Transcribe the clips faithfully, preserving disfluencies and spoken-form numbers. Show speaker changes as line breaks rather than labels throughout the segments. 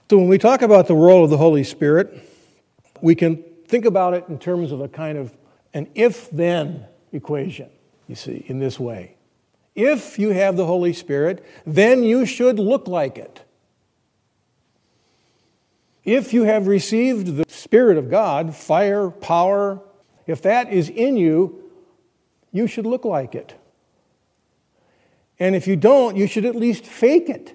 So when we talk about the role of the Holy Spirit, we can think about it in terms of a kind of an if-then equation, you see, in this way. If you have the Holy Spirit, then you should look like it. If you have received the Spirit of God, fire, power, if that is in you, you should look like it. And if you don't, you should at least fake it.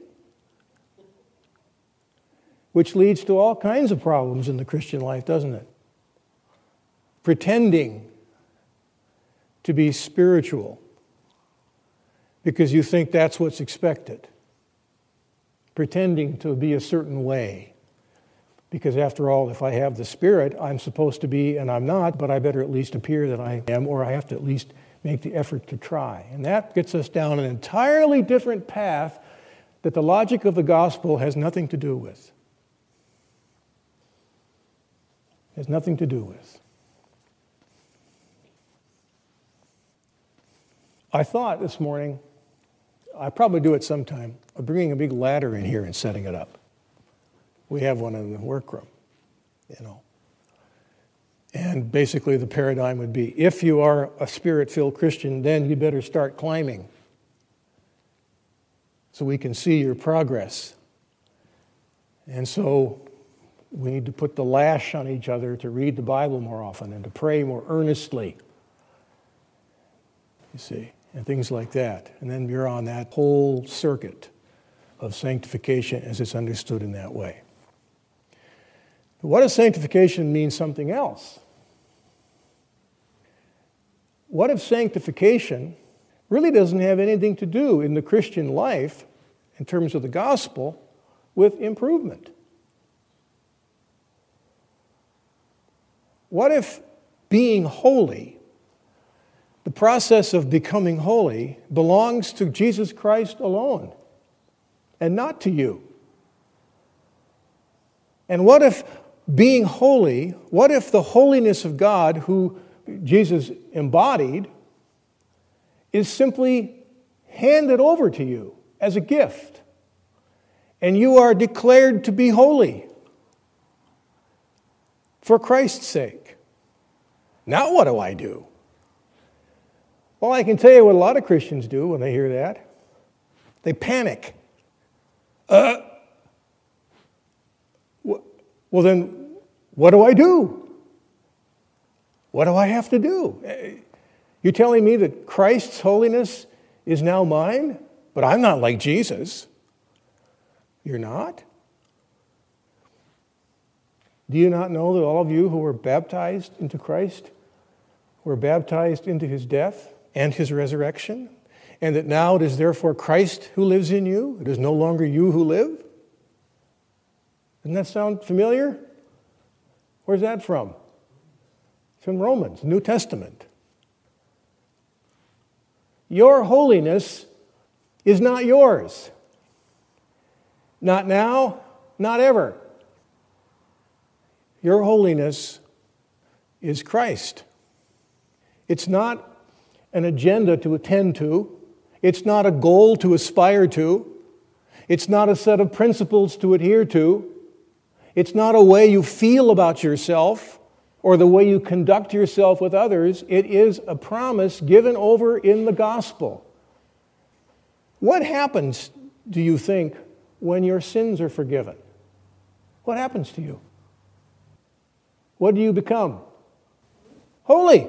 Which leads to all kinds of problems in the Christian life, doesn't it? Pretending to be spiritual because you think that's what's expected. Pretending to be a certain way. Because after all, if I have the Spirit, I'm supposed to be, and I'm not, but I better at least appear that I am, or I have to at least make the effort to try. And that gets us down an entirely different path that the logic of the gospel has nothing to do with. Has nothing to do with. I thought this morning, I probably do it sometime, of bringing a big ladder in here and setting it up. We have one in the workroom, you know. And basically the paradigm would be, if you are a Spirit-filled Christian, then you better start climbing so we can see your progress. And so we need to put the lash on each other to read the Bible more often and to pray more earnestly, you see, and things like that. And then you're on that whole circuit of sanctification as it's understood in that way. But what if sanctification means something else? What if sanctification really doesn't have anything to do in the Christian life, in terms of the gospel, with improvement? What if being holy, the process of becoming holy, belongs to Jesus Christ alone and not to you? And what if being holy, what if the holiness of God, who Jesus embodied, is simply handed over to you as a gift, and you are declared to be holy for Christ's sake? Now what do I do? Well, I can tell you what a lot of Christians do when they hear that. They panic. Uh, well then, what do I do? What do I have to do? You're telling me that Christ's holiness is now mine, but I'm not like Jesus. You're not? Do you not know that all of you who were baptized into Christ were baptized into his death and his resurrection? And that now it is therefore Christ who lives in you? It is no longer you who live? Doesn't that sound familiar? Where's that from? It's in Romans, New Testament. Your holiness is not yours. Not now, not ever. Your holiness is Christ. It's not an agenda to attend to. It's not a goal to aspire to. It's not a set of principles to adhere to. It's not a way you feel about yourself or the way you conduct yourself with others. It is a promise given over in the gospel. What happens, do you think, when your sins are forgiven? What happens to you? What do you become? Holy.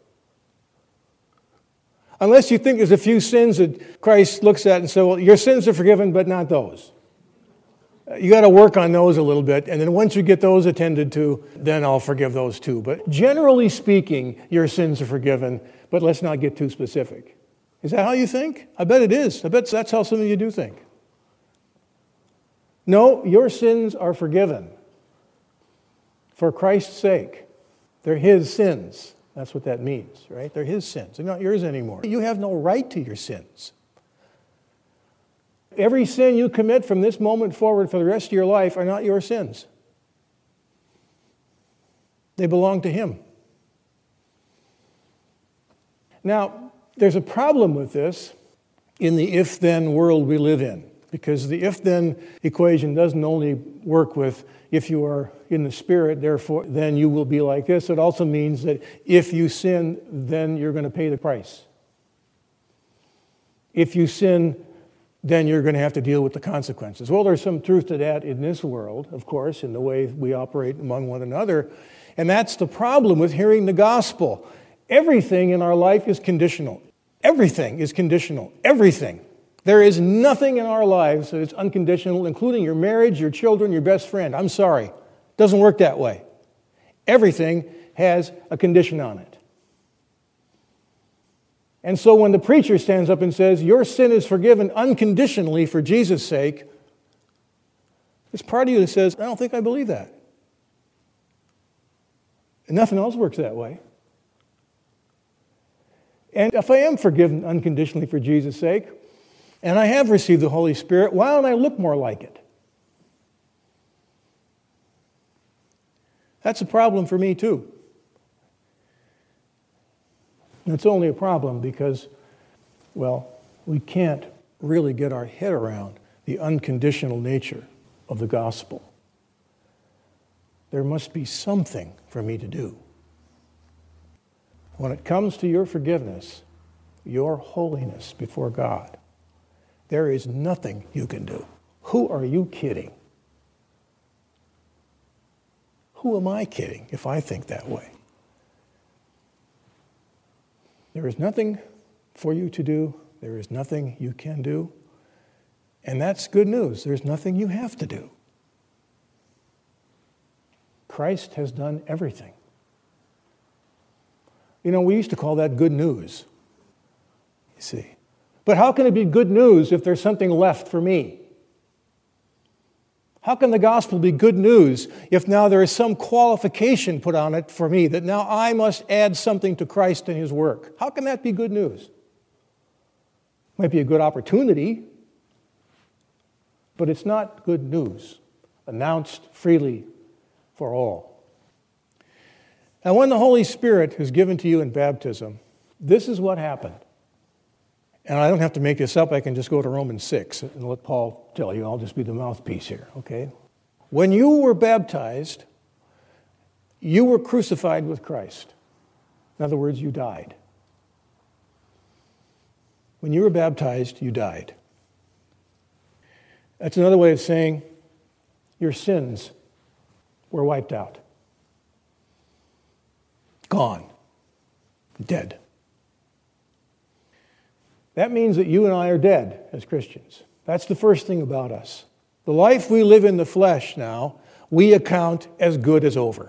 Unless you think there's a few sins that Christ looks at and says, well, your sins are forgiven, but not those. You got to work on those a little bit, and then once you get those attended to, then I'll forgive those too. But generally speaking, your sins are forgiven, but let's not get too specific. Is that how you think? I bet it is. I bet that's how some of you do think. No, your sins are forgiven for Christ's sake. They're his sins. That's what that means, right? They're his sins. They're not yours anymore. You have no right to your sins. Every sin you commit from this moment forward for the rest of your life are not your sins. They belong to him. Now, there's a problem with this in the if-then world we live in, because the if-then equation doesn't only work with if you are in the Spirit, therefore then you will be like this. It also means that if you sin, then you're going to pay the price. If you sin, then you're going to have to deal with the consequences. Well, there's some truth to that in this world, of course, in the way we operate among one another. And that's the problem with hearing the gospel. Everything in our life is conditional. Everything is conditional. Everything. There is nothing in our lives that is unconditional, including your marriage, your children, your best friend. I'm sorry. It doesn't work that way. Everything has a condition on it. And so when the preacher stands up and says, your sin is forgiven unconditionally for Jesus' sake, there's part of you that says, I don't think I believe that. And nothing else works that way. And if I am forgiven unconditionally for Jesus' sake, and I have received the Holy Spirit, why don't I look more like it? That's a problem for me too. And it's only a problem because, well, we can't really get our head around the unconditional nature of the gospel. There must be something for me to do. When it comes to your forgiveness, your holiness before God, there is nothing you can do. Who are you kidding? Who am I kidding if I think that way? There is nothing for you to do. There is nothing you can do. And that's good news. There's nothing you have to do. Christ has done everything. You know, we used to call that good news. You see. But how can it be good news if there's something left for me? How can the gospel be good news if now there is some qualification put on it for me, that now I must add something to Christ and his work? How can that be good news? Might be a good opportunity, but it's not good news, announced freely for all. Now, when the Holy Spirit is given to you in baptism, this is what happened. And I don't have to make this up. I can just go to Romans six and let Paul tell you. I'll just be the mouthpiece here, okay? When you were baptized, you were crucified with Christ. In other words, you died. When you were baptized, you died. That's another way of saying your sins were wiped out. Gone. Dead. That means that you and I are dead as Christians. That's the first thing about us. The life we live in the flesh now, we account as good as over.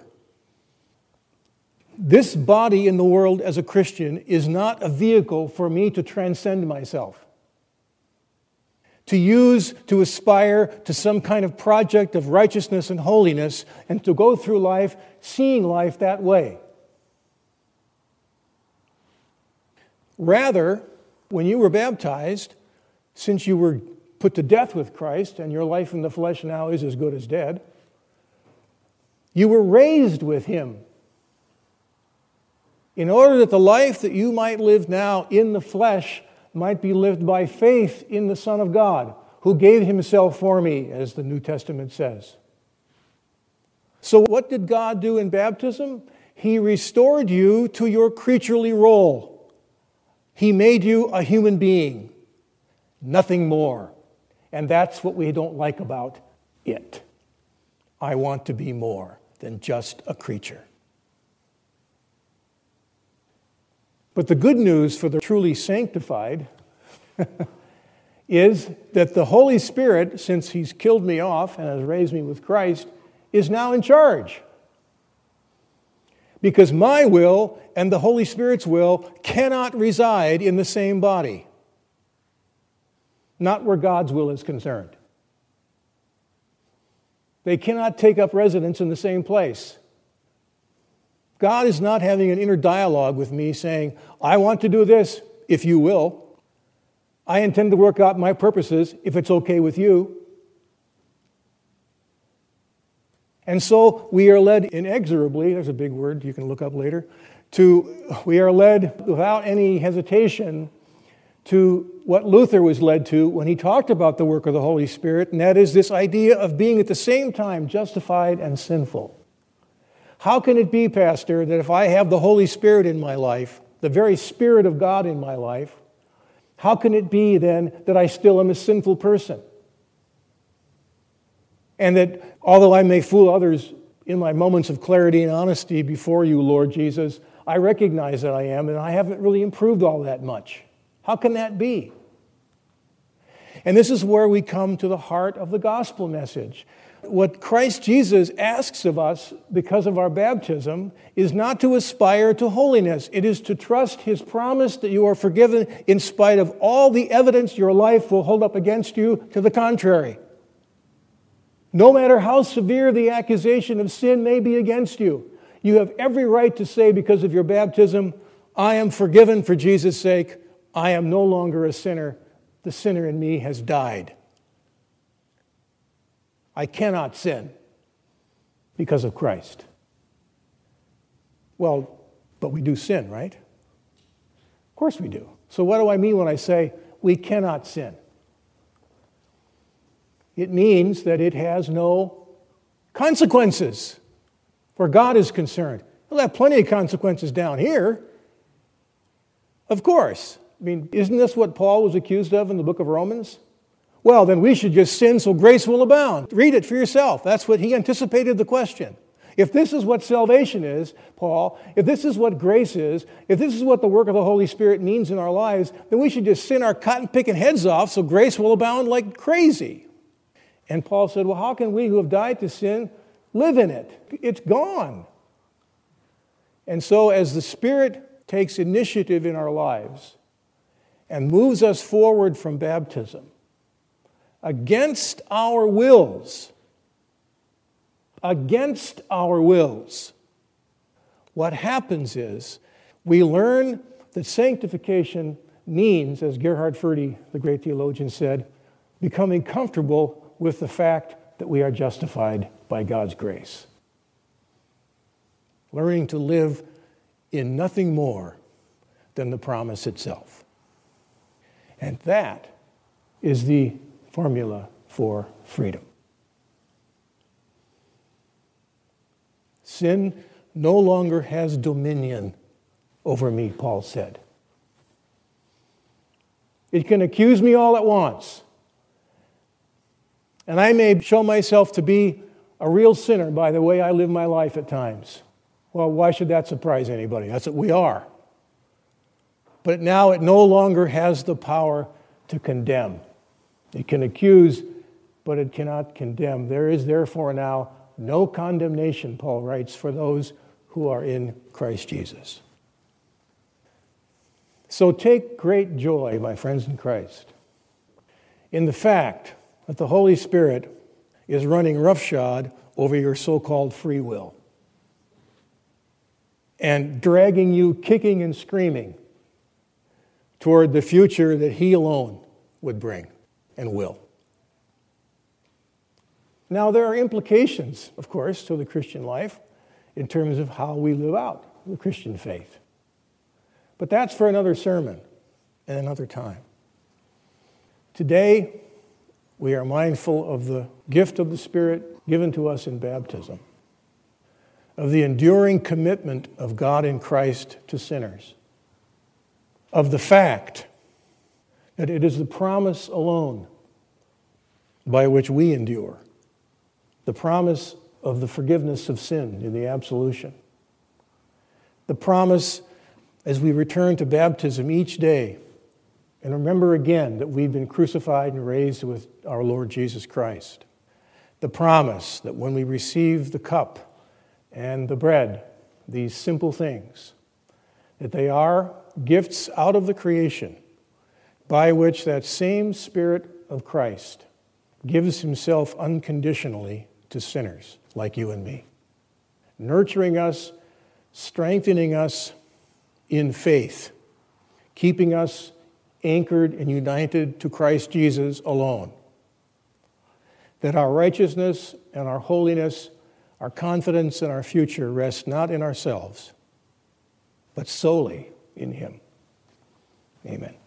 This body in the world as a Christian is not a vehicle for me to transcend myself, to use, to aspire to some kind of project of righteousness and holiness, and to go through life seeing life that way. Rather, when you were baptized, since you were put to death with Christ and your life in the flesh now is as good as dead, you were raised with him in order that the life that you might live now in the flesh might be lived by faith in the Son of God, who gave himself for me, as the New Testament says. So what did God do in baptism? He restored you to your creaturely role. He made you a human being, nothing more. And that's what we don't like about it. I want to be more than just a creature. But the good news for the truly sanctified is that the Holy Spirit, since he's killed me off and has raised me with Christ, is now in charge. Because my will and the Holy Spirit's will cannot reside in the same body. Not where God's will is concerned. They cannot take up residence in the same place. God is not having an inner dialogue with me saying, I want to do this, if you will. I intend to work out my purposes, if it's okay with you. And so we are led inexorably, there's a big word you can look up later, to we are led without any hesitation to what Luther was led to when he talked about the work of the Holy Spirit, and that is this idea of being at the same time justified and sinful. How can it be, Pastor, that if I have the Holy Spirit in my life, the very Spirit of God in my life, how can it be then that I still am a sinful person? And that although I may fool others in my moments of clarity and honesty before you, Lord Jesus, I recognize that I am, and I haven't really improved all that much. How can that be? And this is where we come to the heart of the gospel message. What Christ Jesus asks of us because of our baptism is not to aspire to holiness. It is to trust His promise that you are forgiven in spite of all the evidence your life will hold up against you to the contrary. No matter how severe the accusation of sin may be against you, you have every right to say because of your baptism, I am forgiven for Jesus' sake. I am no longer a sinner. The sinner in me has died. I cannot sin because of Christ. Well, but we do sin, right? Of course we do. So what do I mean when I say we cannot sin? It means that it has no consequences where God is concerned. We'll have plenty of consequences down here. Of course. I mean, isn't this what Paul was accused of in the book of Romans? Well, then we should just sin so grace will abound. Read it for yourself. That's what he anticipated the question. If this is what salvation is, Paul, if this is what grace is, if this is what the work of the Holy Spirit means in our lives, then we should just sin our cotton-picking heads off so grace will abound like crazy. And Paul said, well, how can we who have died to sin live in it? It's gone. And so as the Spirit takes initiative in our lives and moves us forward from baptism, against our wills, against our wills, what happens is we learn that sanctification means, as Gerhard Forde, the great theologian, said, becoming comfortable with the fact that we are justified by God's grace. Learning to live in nothing more than the promise itself. And that is the formula for freedom. Sin no longer has dominion over me, Paul said. It can accuse me all at once. And I may show myself to be a real sinner by the way I live my life at times. Well, why should that surprise anybody? That's what we are. But now it no longer has the power to condemn. It can accuse, but it cannot condemn. There is therefore now no condemnation, Paul writes, for those who are in Christ Jesus. So take great joy, my friends in Christ, in the fact that the Holy Spirit is running roughshod over your so-called free will and dragging you kicking and screaming toward the future that He alone would bring and will. Now, there are implications, of course, to the Christian life in terms of how we live out the Christian faith. But that's for another sermon and another time. Today, we are mindful of the gift of the Spirit given to us in baptism, of the enduring commitment of God in Christ to sinners, of the fact that it is the promise alone by which we endure, the promise of the forgiveness of sin in the absolution, the promise as we return to baptism each day and remember again that we've been crucified and raised with our Lord Jesus Christ. The promise that when we receive the cup and the bread, these simple things, that they are gifts out of the creation by which that same Spirit of Christ gives Himself unconditionally to sinners like you and me, nurturing us, strengthening us in faith, keeping us anchored and united to Christ Jesus alone. That our righteousness and our holiness, our confidence in our future rest not in ourselves, but solely in Him. Amen.